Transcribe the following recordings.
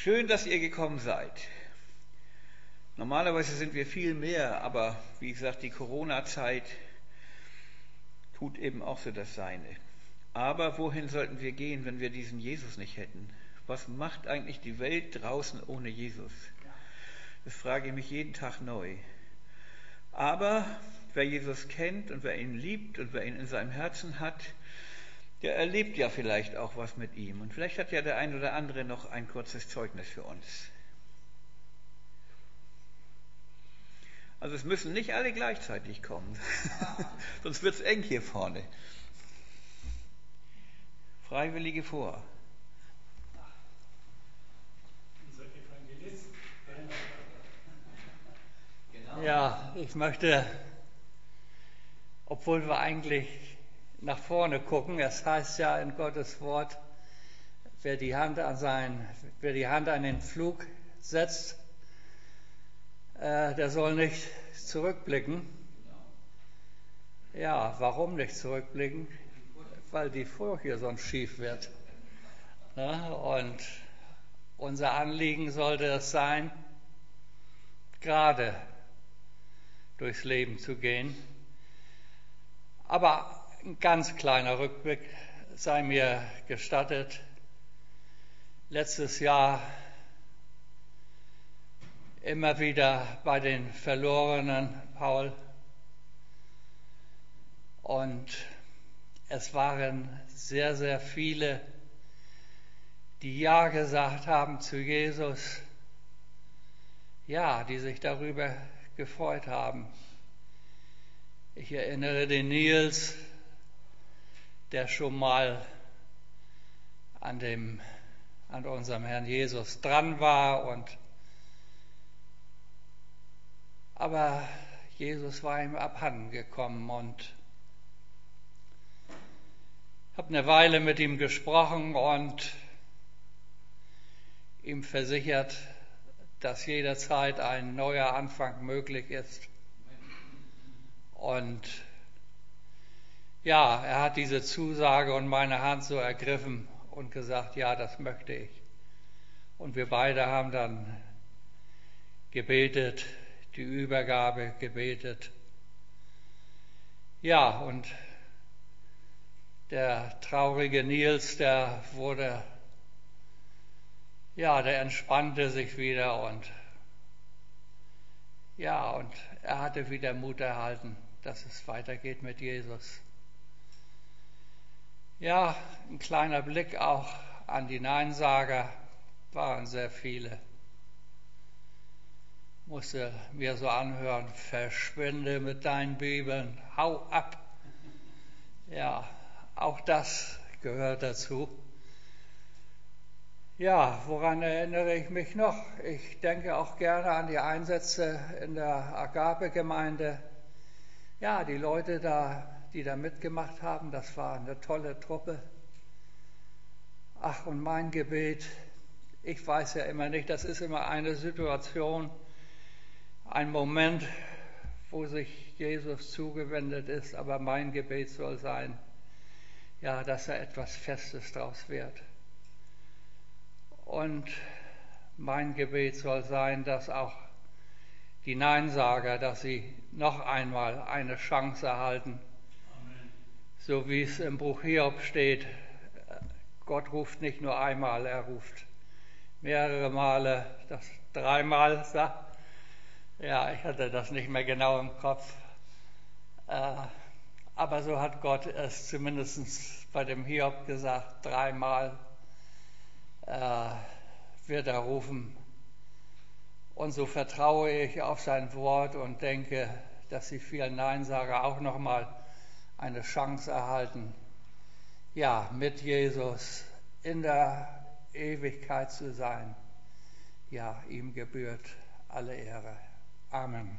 Schön, dass ihr gekommen seid. Normalerweise sind wir viel mehr, aber wie gesagt, die Corona-Zeit tut eben auch so das Seine. Aber wohin sollten wir gehen, wenn wir diesen Jesus nicht hätten? Was macht eigentlich die Welt draußen ohne Jesus? Das frage ich mich jeden Tag neu. Aber wer Jesus kennt und wer ihn liebt und wer ihn in seinem Herzen hat, der erlebt ja vielleicht auch was mit ihm. Und vielleicht hat ja der ein oder andere noch ein kurzes Zeugnis für uns. Also es müssen nicht alle gleichzeitig kommen, sonst wird es eng hier vorne. Freiwillige vor. Ja, ich möchte, obwohl wir eigentlich nach vorne gucken, es heißt ja in Gottes Wort, wer die Hand an den Pflug setzt, der soll nicht zurückblicken. Ja, warum nicht zurückblicken? Weil die Furche sonst schief wird. Ja, und unser Anliegen sollte es sein, gerade durchs Leben zu gehen. Aber ein ganz kleiner Rückblick sei mir gestattet. Letztes Jahr immer wieder bei den Verlorenen, Paul. Und es waren sehr, sehr viele, die Ja gesagt haben zu Jesus. Ja, die sich darüber gefreut haben. Ich erinnere den Nils, der schon mal an unserem Herrn Jesus dran war, aber Jesus war ihm abhanden gekommen und habe eine Weile mit ihm gesprochen und ihm versichert, dass jederzeit ein neuer Anfang möglich ist. Und ja, er hat diese Zusage und meine Hand so ergriffen und gesagt, ja, das möchte ich. Und wir beide haben dann gebetet, die Übergabe gebetet. Ja, und der traurige Nils, der entspannte sich wieder und er hatte wieder Mut erhalten, dass es weitergeht mit Jesus. Ja, ein kleiner Blick auch an die Neinsager, waren sehr viele. Musste mir so anhören, verschwinde mit deinen Bibeln, hau ab. Ja, auch das gehört dazu. Ja, woran erinnere ich mich noch? Ich denke auch gerne an die Einsätze in der Agape-Gemeinde. Ja, die Leute die da mitgemacht haben, das war eine tolle Truppe. Ach, und mein Gebet, ich weiß ja immer nicht, das ist immer eine Situation, ein Moment, wo sich Jesus zugewendet ist, aber mein Gebet soll sein, ja, dass da etwas Festes draus wird. Und mein Gebet soll sein, dass auch die Neinsager, dass sie noch einmal eine Chance erhalten. Amen. So wie es im Buch Hiob steht, Gott ruft nicht nur einmal, er ruft mehrere Male, das dreimal sagt. Ja, ich hatte das nicht mehr genau im Kopf. Aber so hat Gott es zumindest bei dem Hiob gesagt, dreimal wird er rufen. Und so vertraue ich auf sein Wort und denke, dass die vielen Neinsager auch nochmal eine Chance erhalten, ja, mit Jesus in der Ewigkeit zu sein. Ja, ihm gebührt alle Ehre. Amen.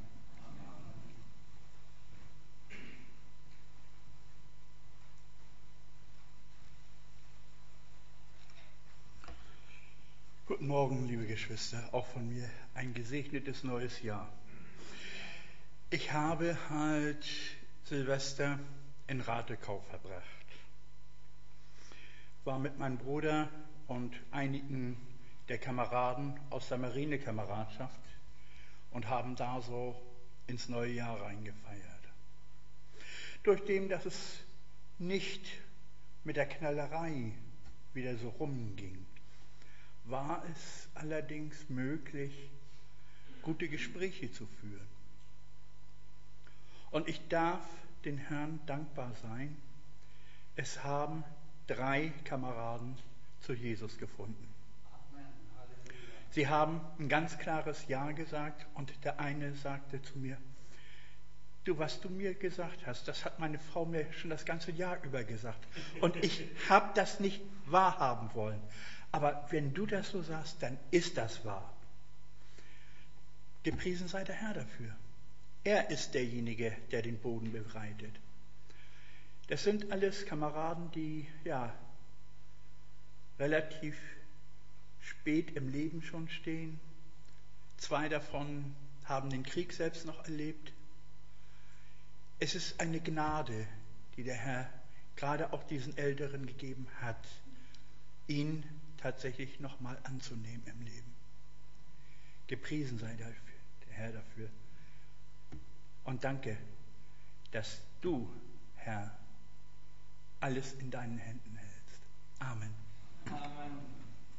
Guten Morgen, liebe Geschwister, auch von mir ein gesegnetes neues Jahr. Ich habe halt Silvester in Ratekau verbracht. War mit meinem Bruder und einigen der Kameraden aus der Marinekameradschaft und haben da so ins neue Jahr reingefeiert. Durch dem, dass es nicht mit der Knallerei wieder so rumging, war es allerdings möglich, gute Gespräche zu führen. Und ich darf den Herrn dankbar sein, es haben 3 Kameraden zu Jesus gefunden. Sie haben ein ganz klares Ja gesagt und der eine sagte zu mir, du, was du mir gesagt hast, das hat meine Frau mir schon das ganze Jahr über gesagt. Und ich habe das nicht wahrhaben wollen. Aber wenn du das so sagst, dann ist das wahr. Gepriesen sei der Herr dafür. Er ist derjenige, der den Boden bereitet. Das sind alles Kameraden, die relativ spät im Leben schon stehen. 2 davon haben den Krieg selbst noch erlebt. Es ist eine Gnade, die der Herr gerade auch diesen Älteren gegeben hat, ihn tatsächlich nochmal anzunehmen im Leben. Gepriesen sei der Herr dafür. Und danke, dass du, Herr, alles in deinen Händen hältst. Amen. Amen.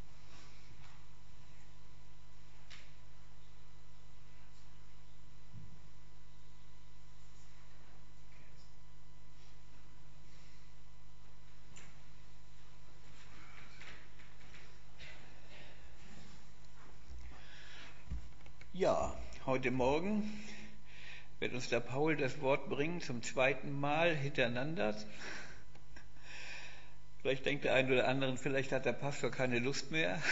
Ja, heute Morgen wird uns der Paul das Wort bringen zum 2. Mal hintereinander. Vielleicht denkt der eine oder andere, vielleicht hat der Pastor keine Lust mehr.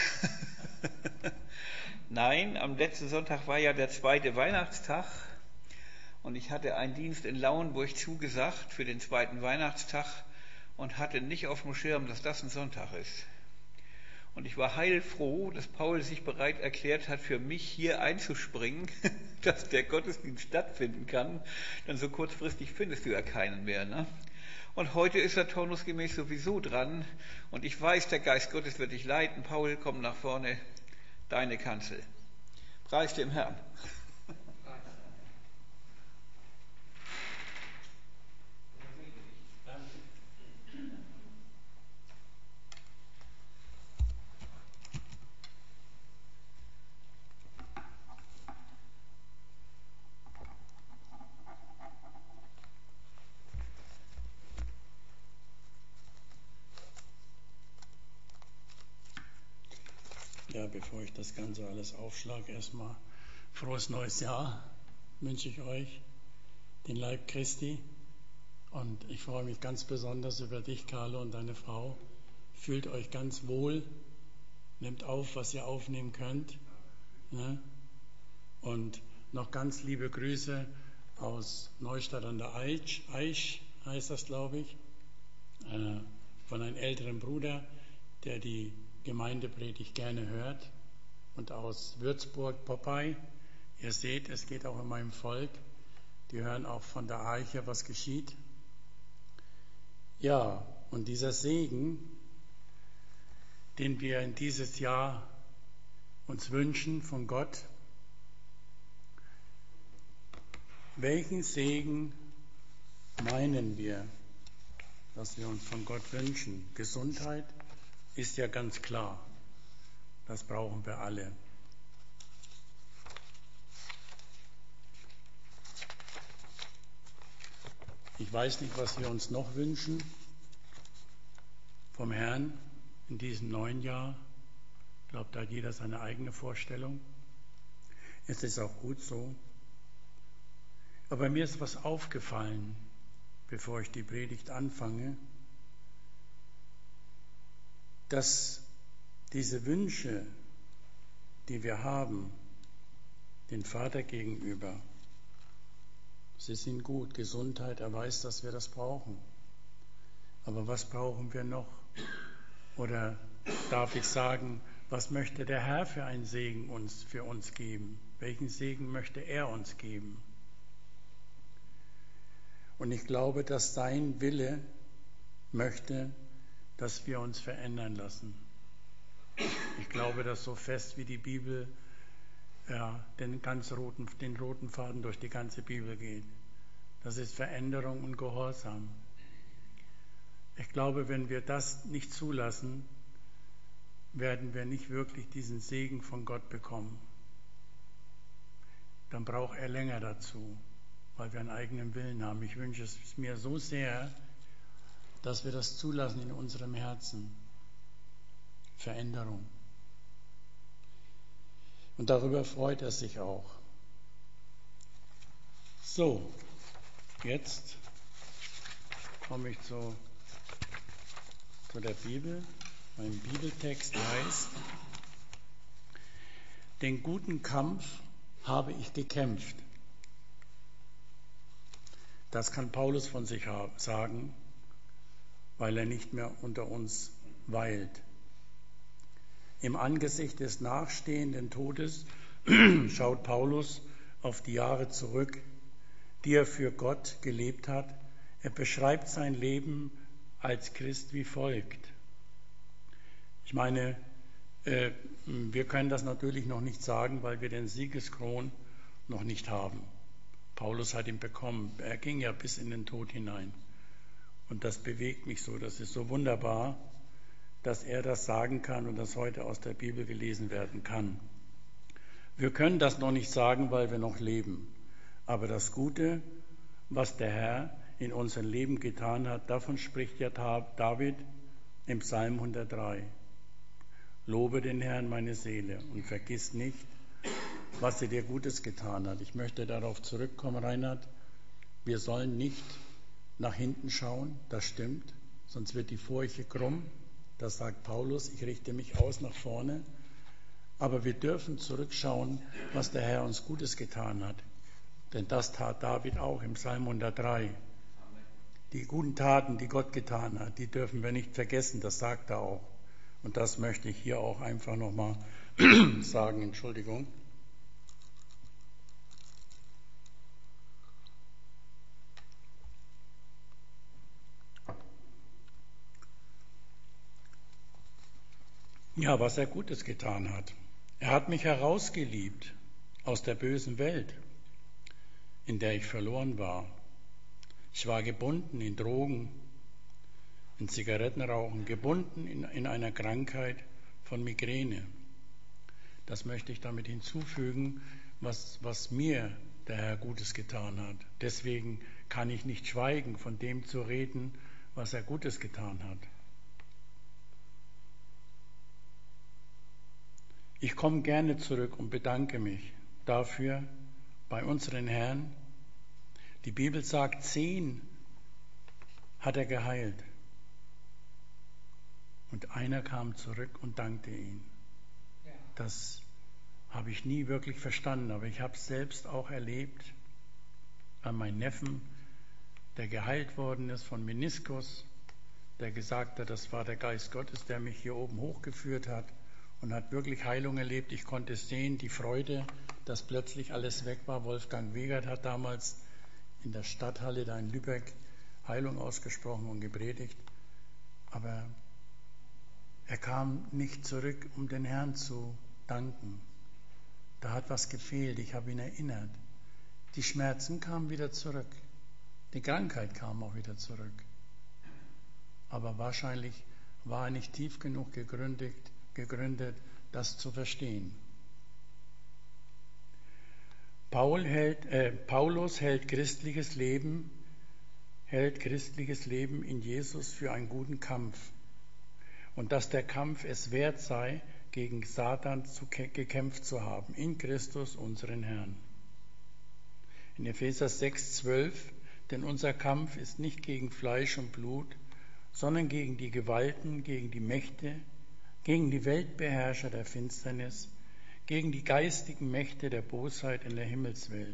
Nein, am letzten Sonntag war ja der 2. Weihnachtstag und ich hatte einen Dienst in Lauenburg zugesagt für den 2. Weihnachtstag und hatte nicht auf dem Schirm, dass das ein Sonntag ist. Und ich war heilfroh, dass Paul sich bereit erklärt hat, für mich hier einzuspringen, dass der Gottesdienst stattfinden kann. Denn so kurzfristig findest du ja keinen mehr. Ne? Und heute ist er turnusgemäß sowieso dran. Und ich weiß, der Geist Gottes wird dich leiten. Paul, komm nach vorne, deine Kanzel. Preis dem Herrn. Ja, bevor ich das Ganze alles aufschlage, erstmal frohes neues Jahr wünsche ich euch, den Leib Christi. Und ich freue mich ganz besonders über dich, Carlo, und deine Frau. Fühlt euch ganz wohl, nehmt auf, was ihr aufnehmen könnt. Ne? Und noch ganz liebe Grüße aus Neustadt an der Aisch heißt das, glaube ich, von einem älteren Bruder, der die Gemeindepredigt gerne hört, und aus Würzburg, Popeye. Ihr seht, es geht auch in meinem Volk. Die hören auch von der Eiche, was geschieht. Ja, und dieser Segen, den wir in dieses Jahr uns wünschen von Gott, welchen Segen meinen wir, dass wir uns von Gott wünschen? Gesundheit ist ja ganz klar. Das brauchen wir alle. Ich weiß nicht, was wir uns noch wünschen vom Herrn in diesem neuen Jahr. Ich glaube, da hat jeder seine eigene Vorstellung. Es ist auch gut so. Aber mir ist was aufgefallen, bevor ich die Predigt anfange, dass diese Wünsche, die wir haben, den Vater gegenüber, sie sind gut. Gesundheit, er weiß, dass wir das brauchen. Aber was brauchen wir noch? Oder darf ich sagen, was möchte der Herr für einen Segen für uns geben? Welchen Segen möchte er uns geben? Und ich glaube, dass sein Wille möchte, dass wir uns verändern lassen. Ich glaube das so fest wie die Bibel, den roten Faden durch die ganze Bibel geht. Das ist Veränderung und Gehorsam. Ich glaube, wenn wir das nicht zulassen, werden wir nicht wirklich diesen Segen von Gott bekommen. Dann braucht er länger dazu, weil wir einen eigenen Willen haben. Ich wünsche es mir so sehr, dass wir das zulassen in unserem Herzen. Veränderung. Und darüber freut er sich auch. So, jetzt komme ich zu der Bibel. Mein Bibeltext heißt: Den guten Kampf habe ich gekämpft. Das kann Paulus von sich sagen, weil er nicht mehr unter uns weilt. Im Angesicht des nachstehenden Todes schaut Paulus auf die Jahre zurück, die er für Gott gelebt hat. Er beschreibt sein Leben als Christ wie folgt. Ich meine, wir können das natürlich noch nicht sagen, weil wir den Siegeskron noch nicht haben. Paulus hat ihn bekommen. Er ging ja bis in den Tod hinein. Und das bewegt mich so. Das ist so wunderbar, dass er das sagen kann und das heute aus der Bibel gelesen werden kann. Wir können das noch nicht sagen, weil wir noch leben. Aber das Gute, was der Herr in unserem Leben getan hat, davon spricht ja David im Psalm 103. Lobe den Herrn, meine Seele, und vergiss nicht, was er dir Gutes getan hat. Ich möchte darauf zurückkommen, Reinhard. Wir sollen nicht nach hinten schauen, das stimmt, sonst wird die Furche krumm. Das sagt Paulus, ich richte mich aus nach vorne. Aber wir dürfen zurückschauen, was der Herr uns Gutes getan hat. Denn das tat David auch im Psalm 103. Die guten Taten, die Gott getan hat, die dürfen wir nicht vergessen, das sagt er auch. Und das möchte ich hier auch einfach nochmal sagen, Entschuldigung. Ja, was er Gutes getan hat. Er hat mich herausgeliebt aus der bösen Welt, in der ich verloren war. Ich war gebunden in Drogen, in Zigarettenrauchen, gebunden in einer Krankheit von Migräne. Das möchte ich damit hinzufügen, was mir der Herr Gutes getan hat. Deswegen kann ich nicht schweigen, von dem zu reden, was er Gutes getan hat. Ich komme gerne zurück und bedanke mich dafür bei unseren Herrn. Die Bibel sagt, 10 hat er geheilt. Und einer kam zurück und dankte ihm. Das habe ich nie wirklich verstanden, aber ich habe es selbst auch erlebt an meinem Neffen, der geheilt worden ist von Meniskus, der gesagt hat, das war der Geist Gottes, der mich hier oben hochgeführt hat. Und hat wirklich Heilung erlebt. Ich konnte sehen, die Freude, dass plötzlich alles weg war. Wolfgang Wegert hat damals in der Stadthalle da in Lübeck Heilung ausgesprochen und gepredigt. Aber er kam nicht zurück, um den Herrn zu danken. Da hat was gefehlt. Ich habe ihn erinnert. Die Schmerzen kamen wieder zurück. Die Krankheit kam auch wieder zurück. Aber wahrscheinlich war er nicht tief genug gegründet, das zu verstehen. Paulus hält christliches Leben in Jesus für einen guten Kampf und dass der Kampf es wert sei, gegen Satan gekämpft zu haben, in Christus, unseren Herrn. In Epheser 6,12, denn unser Kampf ist nicht gegen Fleisch und Blut, sondern gegen die Gewalten, gegen die Mächte, gegen die Weltbeherrscher der Finsternis, gegen die geistigen Mächte der Bosheit in der Himmelswelt.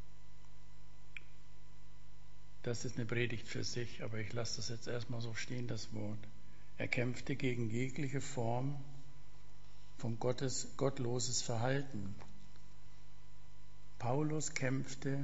Das ist eine Predigt für sich, aber ich lasse das jetzt erstmal so stehen, das Wort. Er kämpfte gegen jegliche Form von gottloses Verhalten. Paulus kämpfte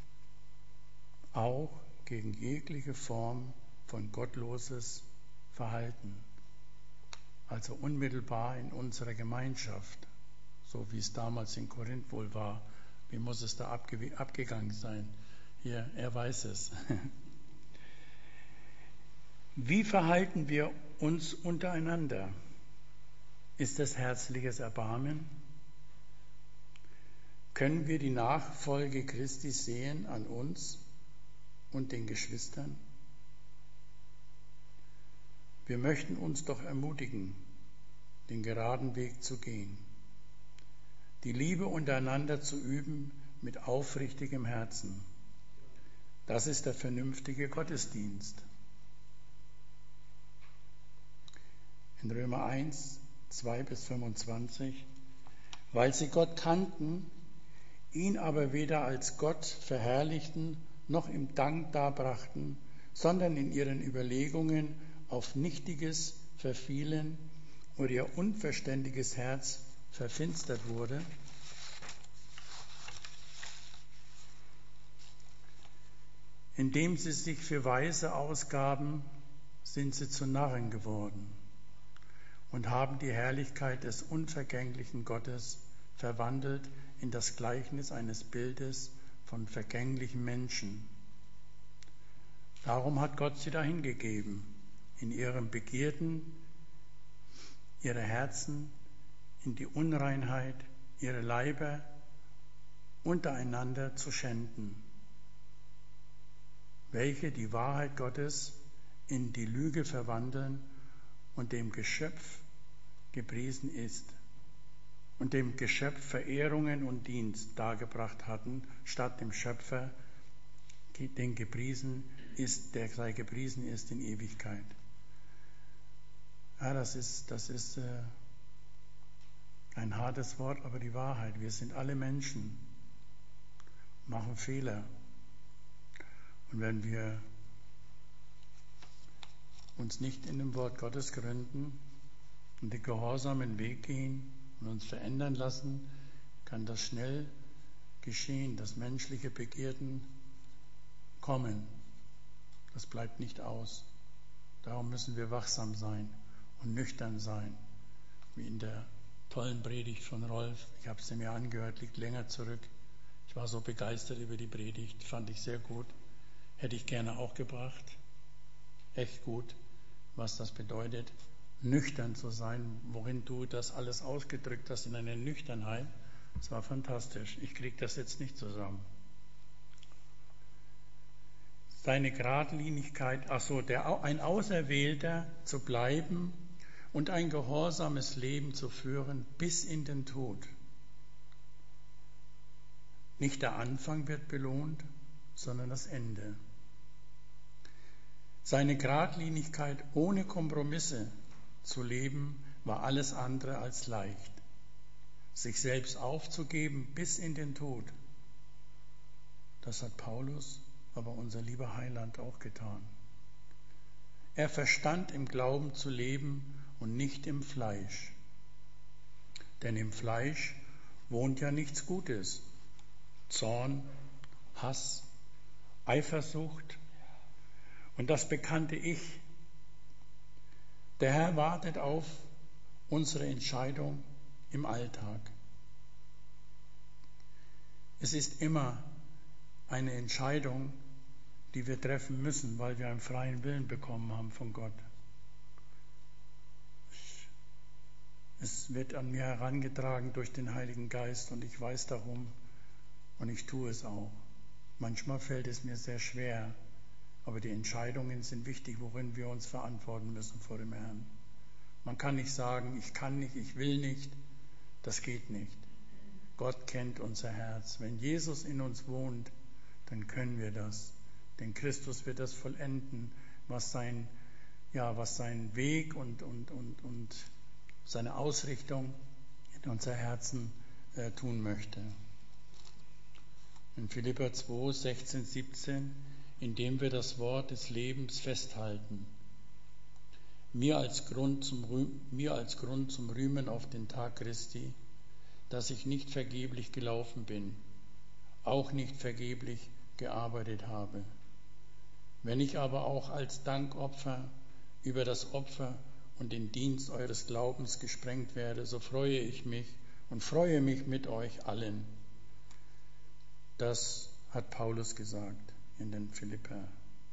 auch gegen jegliche Form von gottloses Verhalten. also unmittelbar in unserer Gemeinschaft, so wie es damals in Korinth wohl war. Wie muss es da abgegangen sein? Hier, er weiß es. Wie verhalten wir uns untereinander? Ist das herzliches Erbarmen? Können wir die Nachfolge Christi sehen an uns und den Geschwistern? Wir möchten uns doch ermutigen, den geraden Weg zu gehen, die Liebe untereinander zu üben mit aufrichtigem Herzen. Das ist der vernünftige Gottesdienst. In Römer 1, 2 bis 25, weil sie Gott kannten, ihn aber weder als Gott verherrlichten, noch ihm Dank darbrachten, sondern in ihren Überlegungen auf Nichtiges verfielen und ihr unverständiges Herz verfinstert wurde. Indem sie sich für Weise ausgaben, sind sie zu Narren geworden und haben die Herrlichkeit des unvergänglichen Gottes verwandelt in das Gleichnis eines Bildes von vergänglichen Menschen. Darum hat Gott sie dahingegeben, in ihren Begierden, ihre Herzen, in die Unreinheit, ihre Leiber untereinander zu schänden, welche die Wahrheit Gottes in die Lüge verwandeln und dem Geschöpf gepriesen ist und dem Geschöpf Verehrungen und Dienst dargebracht hatten, statt dem Schöpfer, den gepriesen ist, der sei gepriesen ist in Ewigkeit. Ja, das ist ein hartes Wort, aber die Wahrheit. Wir sind alle Menschen, machen Fehler. Und wenn wir uns nicht in dem Wort Gottes gründen und den gehorsamen Weg gehen und uns verändern lassen, kann das schnell geschehen, dass menschliche Begierden kommen. Das bleibt nicht aus. Darum müssen wir wachsam sein und nüchtern sein, wie in der tollen Predigt von Rolf. Ich habe sie mir angehört, liegt länger zurück. Ich war so begeistert über die Predigt, fand ich sehr gut. Hätte ich gerne auch gebracht. Echt gut, was das bedeutet, nüchtern zu sein, worin du das alles ausgedrückt hast in einer Nüchternheit. Das war fantastisch. Ich kriege das jetzt nicht zusammen. Seine Geradlinigkeit, ein Auserwählter zu bleiben und ein gehorsames Leben zu führen bis in den Tod. Nicht der Anfang wird belohnt, sondern das Ende. Seine Geradlinigkeit ohne Kompromisse zu leben, war alles andere als leicht. Sich selbst aufzugeben bis in den Tod, das hat Paulus, aber unser lieber Heiland auch getan. Er verstand im Glauben zu leben und nicht im Fleisch. Denn im Fleisch wohnt ja nichts Gutes. Zorn, Hass, Eifersucht und das bekannte Ich. Der Herr wartet auf unsere Entscheidung im Alltag. Es ist immer eine Entscheidung, die wir treffen müssen, weil wir einen freien Willen bekommen haben von Gott. Es wird an mir herangetragen durch den Heiligen Geist und ich weiß darum und ich tue es auch. Manchmal fällt es mir sehr schwer, aber die Entscheidungen sind wichtig, worin wir uns verantworten müssen vor dem Herrn. Man kann nicht sagen, ich kann nicht, ich will nicht. Das geht nicht. Gott kennt unser Herz. Wenn Jesus in uns wohnt, dann können wir das. Denn Christus wird das vollenden, was sein Weg und seine Ausrichtung in unser Herzen tun möchte. In Philipper 2, 16, 17, indem wir das Wort des Lebens festhalten, mir als Grund zum Rühmen auf den Tag Christi, dass ich nicht vergeblich gelaufen bin, auch nicht vergeblich gearbeitet habe. Wenn ich aber auch als Dankopfer über das Opfer und den Dienst eures Glaubens gesprengt werde, so freue ich mich und freue mich mit euch allen. Das hat Paulus gesagt in den Philipper.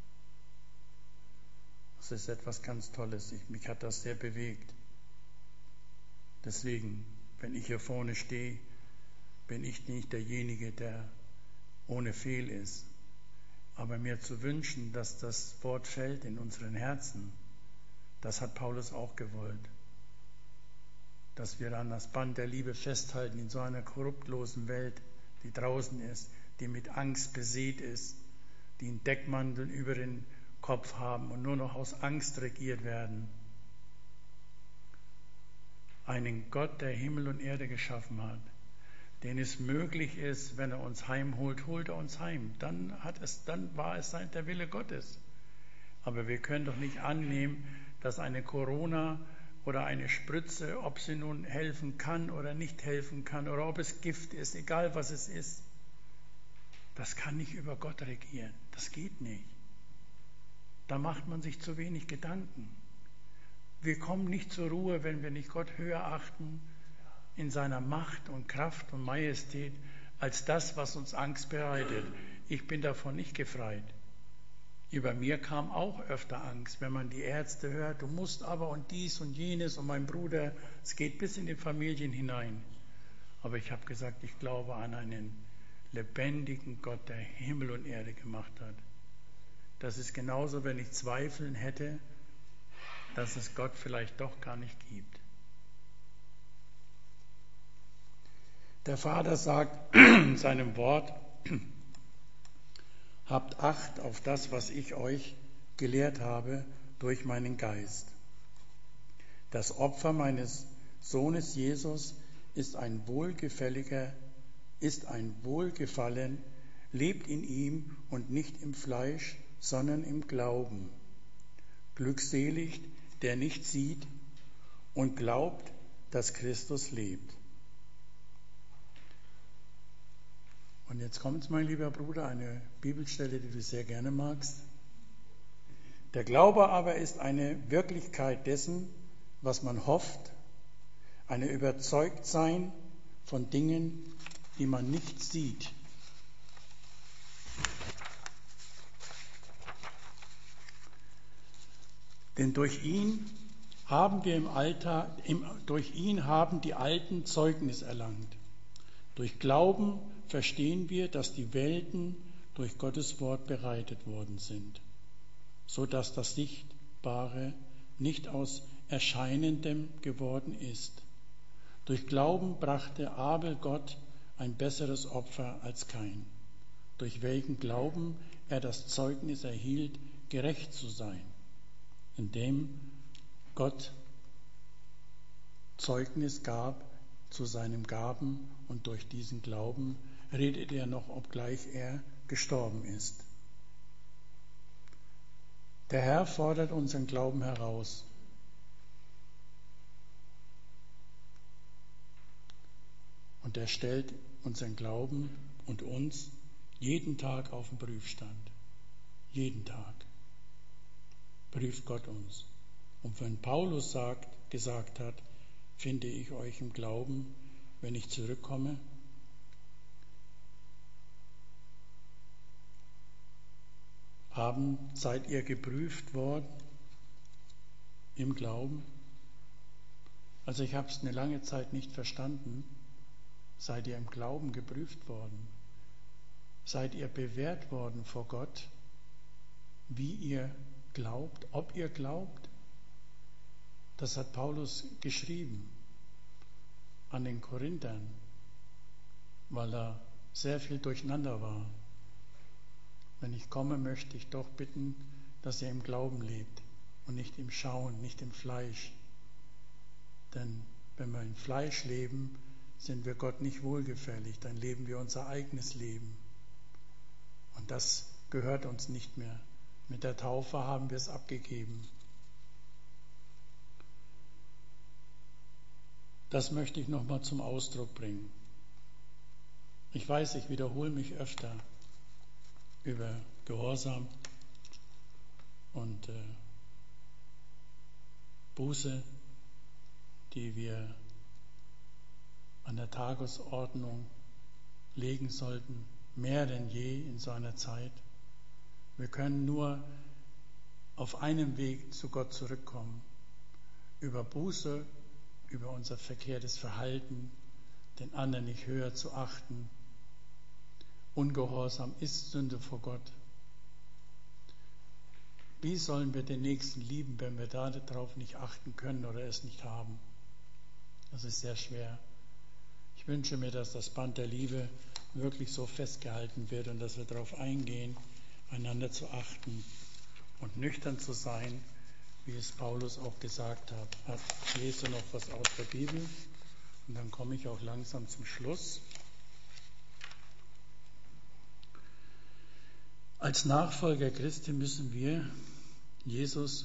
Das ist etwas ganz Tolles. Mich hat das sehr bewegt. Deswegen, wenn ich hier vorne stehe, bin ich nicht derjenige, der ohne Fehl ist. Aber mir zu wünschen, dass das Wort fällt in unseren Herzen, das hat Paulus auch gewollt. Dass wir an das Band der Liebe festhalten in so einer korruptlosen Welt, die draußen ist, die mit Angst besät ist, die einen Deckmantel über den Kopf haben und nur noch aus Angst regiert werden. Einen Gott, der Himmel und Erde geschaffen hat, den es möglich ist, wenn er uns heimholt, holt er uns heim. Dann war es der Wille Gottes. Aber wir können doch nicht annehmen, dass eine Corona oder eine Spritze, ob sie nun helfen kann oder nicht helfen kann oder ob es Gift ist, egal was es ist, das kann nicht über Gott regieren. Das geht nicht. Da macht man sich zu wenig Gedanken. Wir kommen nicht zur Ruhe, wenn wir nicht Gott höher achten in seiner Macht und Kraft und Majestät als das, was uns Angst bereitet. Ich bin davon nicht gefreit. Über mir kam auch öfter Angst, wenn man die Ärzte hört, du musst aber und dies und jenes und mein Bruder, es geht bis in die Familien hinein. Aber ich habe gesagt, ich glaube an einen lebendigen Gott, der Himmel und Erde gemacht hat. Das ist genauso, wenn ich Zweifeln hätte, dass es Gott vielleicht doch gar nicht gibt. Der Vater sagt in seinem Wort, habt Acht auf das, was ich euch gelehrt habe durch meinen Geist. Das Opfer meines Sohnes Jesus ist ein Wohlgefallen, lebt in ihm und nicht im Fleisch, sondern im Glauben. Glückselig, der nicht sieht und glaubt, dass Christus lebt. Und jetzt kommt, mein lieber Bruder, eine Bibelstelle, die du sehr gerne magst. Der Glaube aber ist eine Wirklichkeit dessen, was man hofft, eine Überzeugtsein von Dingen, die man nicht sieht. Denn durch ihn haben die Alten Zeugnis erlangt. Durch Glauben verstehen wir, dass die Welten durch Gottes Wort bereitet worden sind, so dass das Sichtbare nicht aus Erscheinendem geworden ist. Durch Glauben brachte Abel Gott ein besseres Opfer als Kain, durch welchen Glauben er das Zeugnis erhielt, gerecht zu sein, indem Gott Zeugnis gab zu seinem Gaben und durch diesen Glauben redet er noch, obgleich er gestorben ist. Der Herr fordert unseren Glauben heraus. Und er stellt unseren Glauben und uns jeden Tag auf den Prüfstand. Jeden Tag prüft Gott uns. Und wenn Paulus gesagt hat, finde ich euch im Glauben, wenn ich zurückkomme, seid ihr geprüft worden im Glauben? Also ich habe es eine lange Zeit nicht verstanden. Seid ihr im Glauben geprüft worden? Seid ihr bewährt worden vor Gott, wie ihr glaubt, ob ihr glaubt? Das hat Paulus geschrieben an den Korinthern, weil da sehr viel durcheinander war. Wenn ich komme, möchte ich doch bitten, dass ihr im Glauben lebt und nicht im Schauen, nicht im Fleisch. Denn wenn wir im Fleisch leben, sind wir Gott nicht wohlgefällig, dann leben wir unser eigenes Leben. Und das gehört uns nicht mehr. Mit der Taufe haben wir es abgegeben. Das möchte ich nochmal zum Ausdruck bringen. Ich weiß, ich wiederhole mich öfter über Gehorsam und Buße, die wir an der Tagesordnung legen sollten, mehr denn je in so einer Zeit. Wir können nur auf einem Weg zu Gott zurückkommen, über Buße, über unser verkehrtes Verhalten, den anderen nicht höher zu achten. Ungehorsam ist Sünde vor Gott. Wie sollen wir den Nächsten lieben, wenn wir darauf nicht achten können oder es nicht haben? Das ist sehr schwer. Ich wünsche mir, dass das Band der Liebe wirklich so festgehalten wird und dass wir darauf eingehen, einander zu achten und nüchtern zu sein, wie es Paulus auch gesagt hat. Ich lese noch was aus der Bibel und dann komme ich auch langsam zum Schluss. Als Nachfolger Christi müssen wir Jesus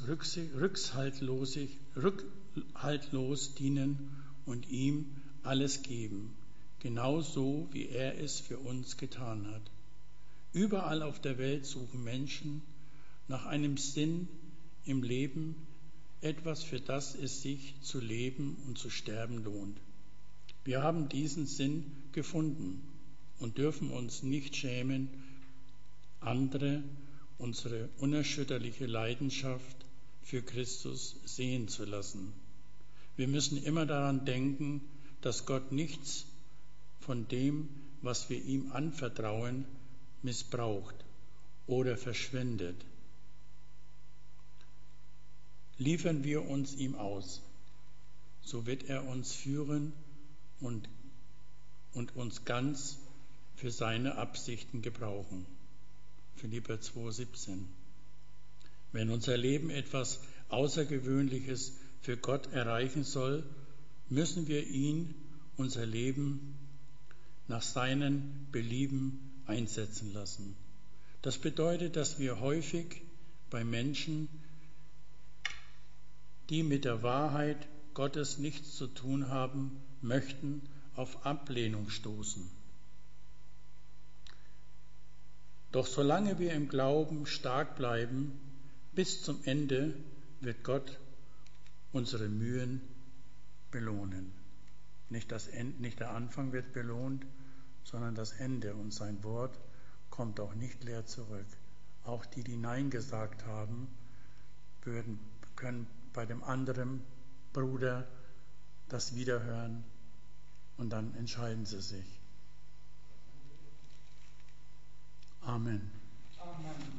rückhaltlos dienen und ihm alles geben, genauso wie er es für uns getan hat. Überall auf der Welt suchen Menschen nach einem Sinn im Leben, etwas, für das es sich zu leben und zu sterben lohnt. Wir haben diesen Sinn gefunden und dürfen uns nicht schämen, andere unsere unerschütterliche Leidenschaft für Christus sehen zu lassen. Wir müssen immer daran denken, dass Gott nichts von dem, was wir ihm anvertrauen, missbraucht oder verschwendet. Liefern wir uns ihm aus, so wird er uns führen und uns ganz für seine Absichten gebrauchen. Philipper 2,17. Wenn unser Leben etwas Außergewöhnliches für Gott erreichen soll, müssen wir ihn, unser Leben, nach seinen Belieben einsetzen lassen. Das bedeutet, dass wir häufig bei Menschen, die mit der Wahrheit Gottes nichts zu tun haben möchten, auf Ablehnung stoßen. Doch solange wir im Glauben stark bleiben, bis zum Ende wird Gott unsere Mühen belohnen. Nicht der Anfang wird belohnt, sondern das Ende. Und sein Wort kommt auch nicht leer zurück. Auch die Nein gesagt haben, können bei dem anderen Bruder das wiederhören und dann entscheiden sie sich. Amen. Amen.